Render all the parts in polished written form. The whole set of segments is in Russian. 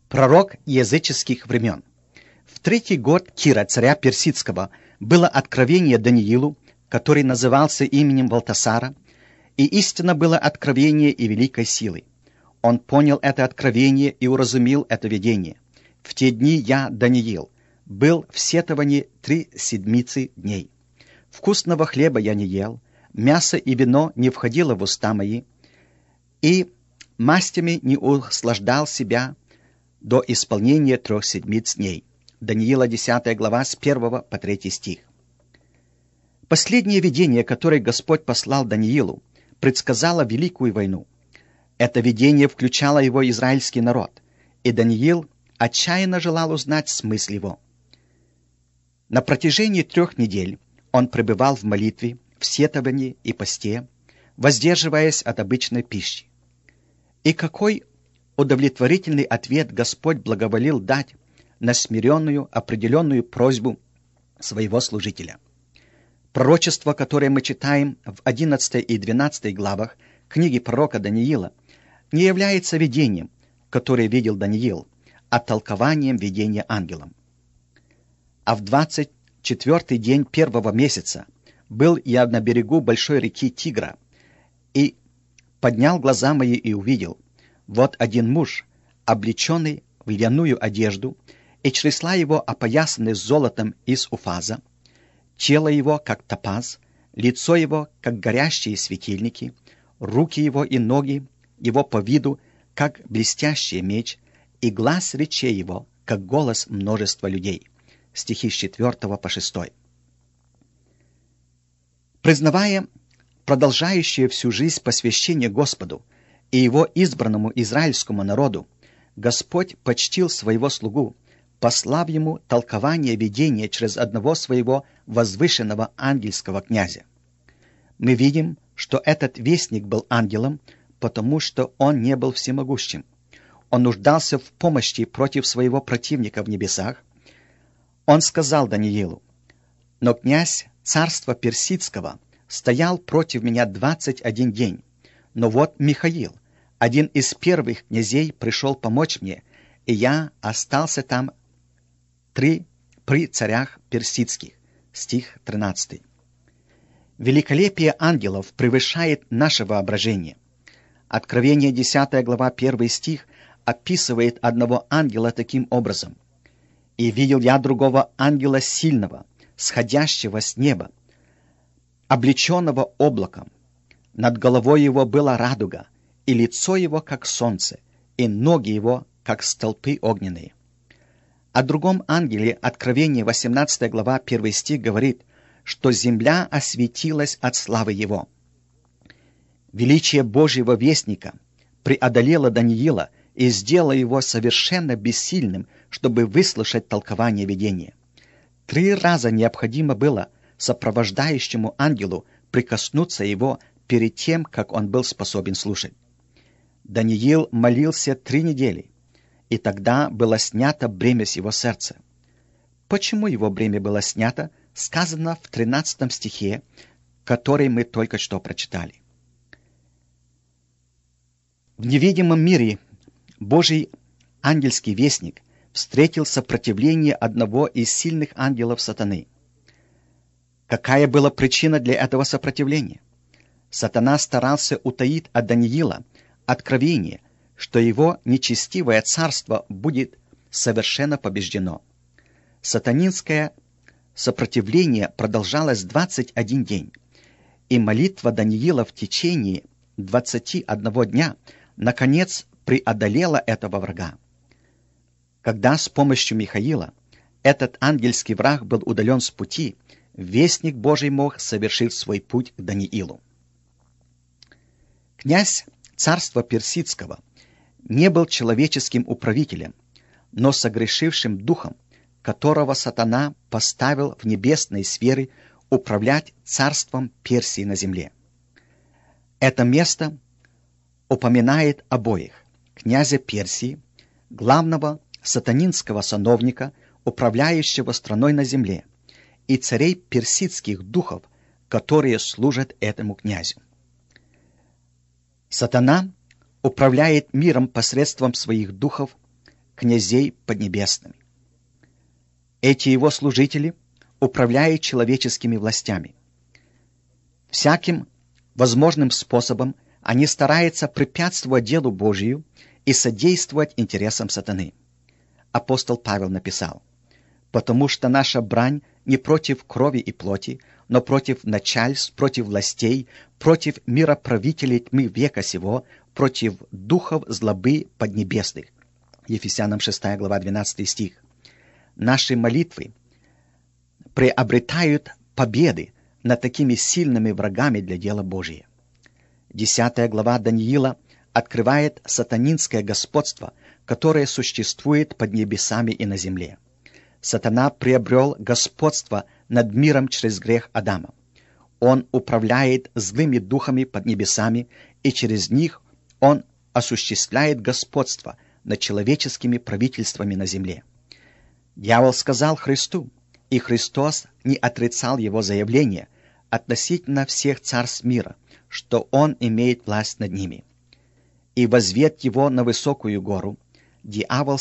Пророк языческих времен. В 3-й год Кира, царя Персидского, было откровение Даниилу, который назывался именем Валтасара, и истинно было откровение и великой силы. Он понял это откровение и уразумел это видение. В те дни я, Даниил, был в сетовании 3 седмицы дней. Вкусного хлеба я не ел, мясо и вино не входило в уста мои, и мастями не услаждал себя до исполнения 3 седмиц дней. Даниила 10 глава с 1 по 3 стих. Последнее видение, которое Господь послал Даниилу, предсказало великую войну. Это видение включало его израильский народ, и Даниил отчаянно желал узнать смысл его. На протяжении 3 недель он пребывал в молитве, в сетовании и посте, воздерживаясь от обычной пищи. И какой удовлетворительный ответ Господь благоволил дать на смиренную, определенную просьбу своего служителя. Пророчество, которое мы читаем в 11 и 12 главах книги пророка Даниила, не является видением, которое видел Даниил, а толкованием видения ангелом. А в 24-й день 1-го месяца был я на берегу большой реки Тигра, и поднял глаза мои и увидел, вот один муж, облеченный в льняную одежду, и чресла его опоясаны золотом из Уфаза, тело его, как топаз, лицо его, как горящие светильники, руки его и ноги его по виду, как блестящий меч, и глаз речей его, как голос множества людей. Стихи с 4 по 6. Признавая продолжающее всю жизнь посвящение Господу и его избранному израильскому народу, Господь почтил своего слугу, послав ему толкование видения через одного своего возвышенного ангельского князя. Мы видим, что этот вестник был ангелом, потому что он не был всемогущим. Он нуждался в помощи против своего противника в небесах. Он сказал Даниилу: «Но князь царства Персидского стоял против меня 21 день. Но вот Михаил, один из первых князей, пришел помочь мне, и я остался там при царях персидских». Стих 13. Великолепие ангелов превышает наше воображение. Откровение 10 глава 1 стих описывает одного ангела таким образом: «И видел я другого ангела сильного, сходящего с неба, облеченного облаком. Над головой его была радуга, и лицо его, как солнце, и ноги его, как столпы огненные». О другом ангеле Откровение 18 глава 1 стих говорит, что земля осветилась от славы его. Величие Божьего вестника преодолело Даниила и сделало его совершенно бессильным, чтобы выслушать толкование видения. 3 раза необходимо было сопровождающему ангелу прикоснуться его перед тем, как он был способен слушать. Даниил молился 3 недели, и тогда было снято бремя с его сердца. Почему его бремя было снято, сказано в 13 стихе, который мы только что прочитали. В невидимом мире Божий ангельский вестник встретил сопротивление одного из сильных ангелов сатаны. Какая была причина для этого сопротивления? Сатана старался утаить от Даниила откровение, что его нечестивое царство будет совершенно побеждено. Сатанинское сопротивление продолжалось 21 день, и молитва Даниила в течение 21 дня наконец преодолела этого врага. Когда с помощью Михаила этот ангельский враг был удален с пути, вестник Божий мог совершить свой путь к Даниилу. Князь царства Персидского не был человеческим управителем, но согрешившим духом, которого сатана поставил в небесной сфере управлять царством Персии на земле. Это место упоминает обоих: князя Персии, главного сатанинского сановника, управляющего страной на земле, и царей персидских духов, которые служат этому князю. Сатана управляет миром посредством своих духов, князей поднебесными. Эти его служители управляют человеческими властями. Всяким возможным способом они стараются препятствовать делу Божию и содействовать интересам сатаны. Апостол Павел написал: «Потому что наша брань не против крови и плоти, но против начальств, против властей, против мироправителей тьмы века сего, против духов злобы поднебесных». Ефесянам 6 глава 12 стих. Наши молитвы приобретают победы над такими сильными врагами для дела Божия. 10 глава Даниила открывает сатанинское господство, которое существует под небесами и на земле. Сатана приобрел господство над миром через грех Адама. Он управляет злыми духами под небесами, и через них он осуществляет господство над человеческими правительствами на земле. Дьявол сказал Христу, и Христос не отрицал его заявление относительно всех царств мира, что он имеет власть над ними. И возвед его на высокую гору, дьявол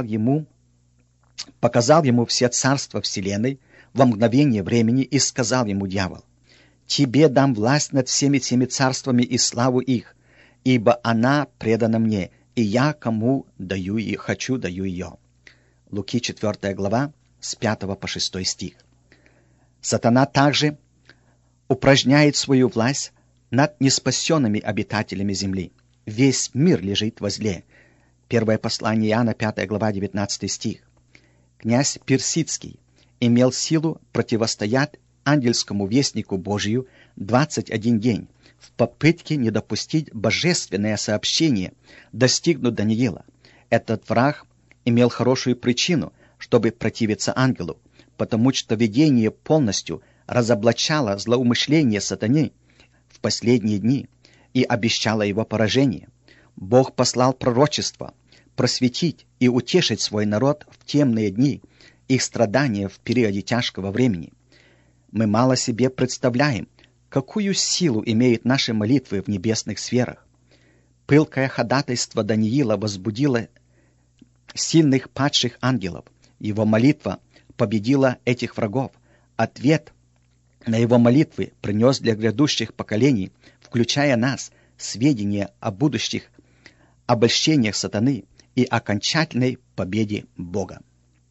показал ему все царства вселенной во мгновение времени и сказал ему дьявол: «Тебе дам власть над всеми теми царствами и славу их, ибо она предана мне, и я кому даю и хочу даю ее». Луки 4 глава с 5 по 6 стих. Сатана также упражняет свою власть над неспасенными обитателями земли. Весь мир лежит возле. Первое послание Иоанна, 5 глава, 19 стих. Князь Персидский имел силу противостоять ангельскому вестнику Божию 21 день в попытке не допустить божественное сообщение достигнуть Даниила. Этот враг имел хорошую причину, чтобы противиться ангелу, потому что видение полностью разоблачало злоумышление сатаны в последние дни и обещало его поражение. Бог послал пророчество просветить и утешить свой народ в темные дни, их страдания в периоде тяжкого времени. Мы мало себе представляем, какую силу имеют наши молитвы в небесных сферах. Пылкое ходатайство Даниила возбудило сильных падших ангелов. Его молитва победила этих врагов. Ответ на его молитвы принес для грядущих поколений, включая нас, сведения о будущих обольщениях сатаны и окончательной победе Бога.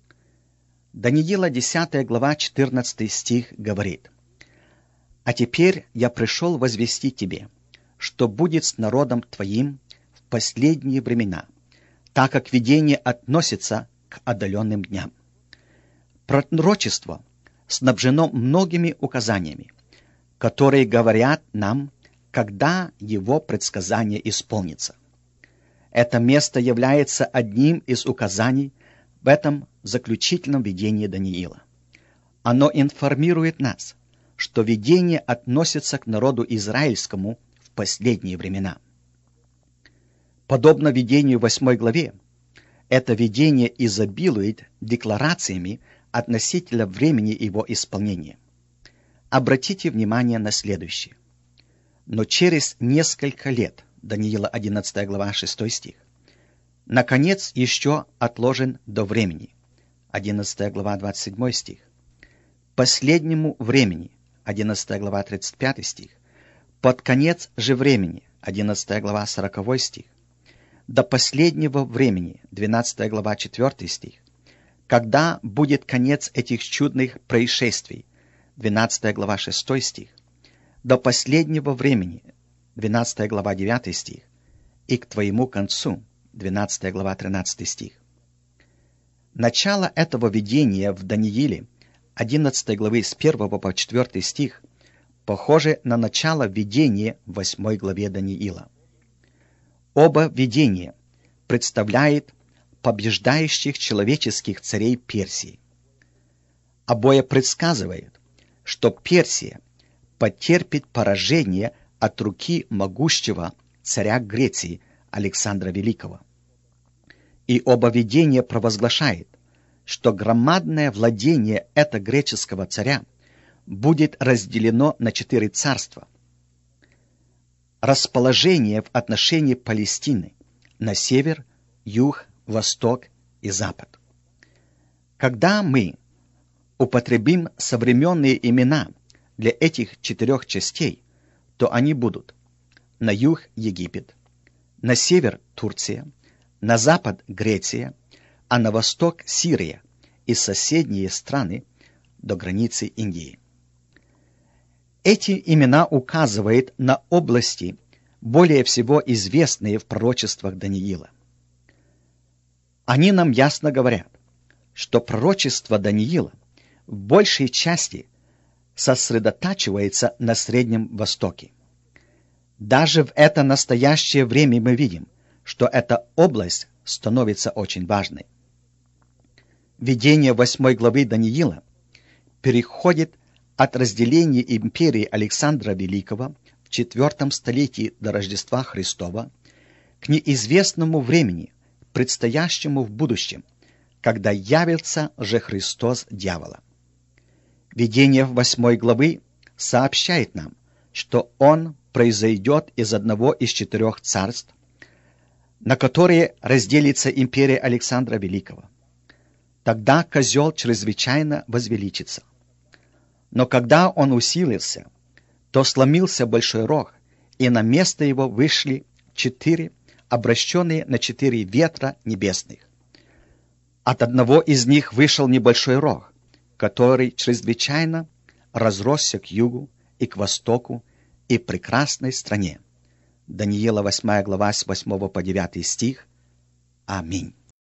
Даниила 10 глава 14 стих говорит: «А теперь я пришел возвестить тебе, что будет с народом твоим в последние времена, так как видение относится к отдаленным дням». Пророчество снабжено многими указаниями, которые говорят нам, когда его предсказание исполнится. Это место является одним из указаний в этом заключительном видении Даниила. Оно информирует нас, что видение относится к народу израильскому в последние времена. Подобно видению в 8 главе, это видение изобилует декларациями относительно времени его исполнения. Обратите внимание на следующее. «Но через несколько лет», Даниила 11 глава 6 стих, «наконец еще отложен до времени», 11 глава 27 стих, «последнему времени», 11 глава 35 стих, «под конец же времени», 11 глава 40 стих, «до последнего времени», 12 глава 4 стих, «когда будет конец этих чудных происшествий», 12 глава 6 стих, «до последнего времени», 12 глава 9 стих, «и к твоему концу», 12 глава 13 стих. Начало этого видения в Данииле, 11 главы с 1 по 4 стих, похоже на начало видения в 8 главе Даниила. Оба видения представляют побеждающих человеческих царей Персии. Обои предсказывают, что Персия потерпит поражение от руки могущего царя Греции Александра Великого. И оба видения провозглашает, что громадное владение этого греческого царя будет разделено на 4 царства. Расположение в отношении Палестины на север, юг, восток и Запад. Когда мы употребим современные имена для этих 4 частей, то они будут: на юг Египет, на север Турция, на запад Греция, а на восток Сирия и соседние страны до границы Индии. Эти имена указывают на области, более всего известные в пророчествах Даниила. Они нам ясно говорят, что пророчество Даниила в большей части сосредотачивается на Среднем Востоке. Даже в это настоящее время мы видим, что эта область становится очень важной. Видение 8 главы Даниила переходит от разделения империи Александра Великого в 4 столетии до Рождества Христова к неизвестному времени, предстоящему в будущем, когда явится же Христос дьявола. Видение 8 главы сообщает нам, что он произойдет из одного из 4 царств, на которые разделится империя Александра Великого. Тогда козел чрезвычайно возвеличится. Но когда он усилился, то сломился большой рог, и на место его вышли 4, обращенные на 4 ветра небесных. От одного из них вышел небольшой рог, который чрезвычайно разросся к югу и к востоку и прекрасной стране. Даниила 8 глава с 8 по 9 стих. Аминь.